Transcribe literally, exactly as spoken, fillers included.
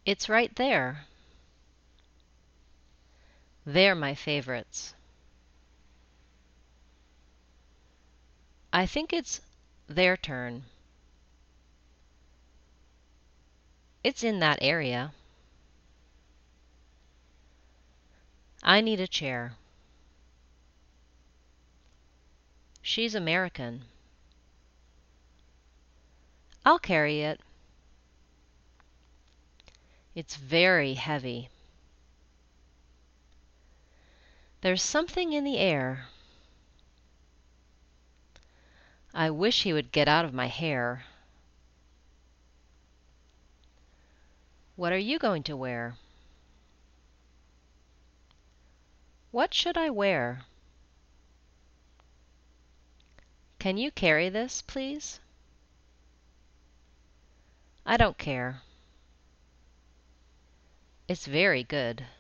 It's right there. They're my favorites. I think it's their turn. It's in that area. I need a chair. She's American. I'll carry it. It's very heavy. There's something in the air. I wish he would get out of my hair. What are you going to wear? What should I wear? Can you carry this, please? I don't care. It's very good.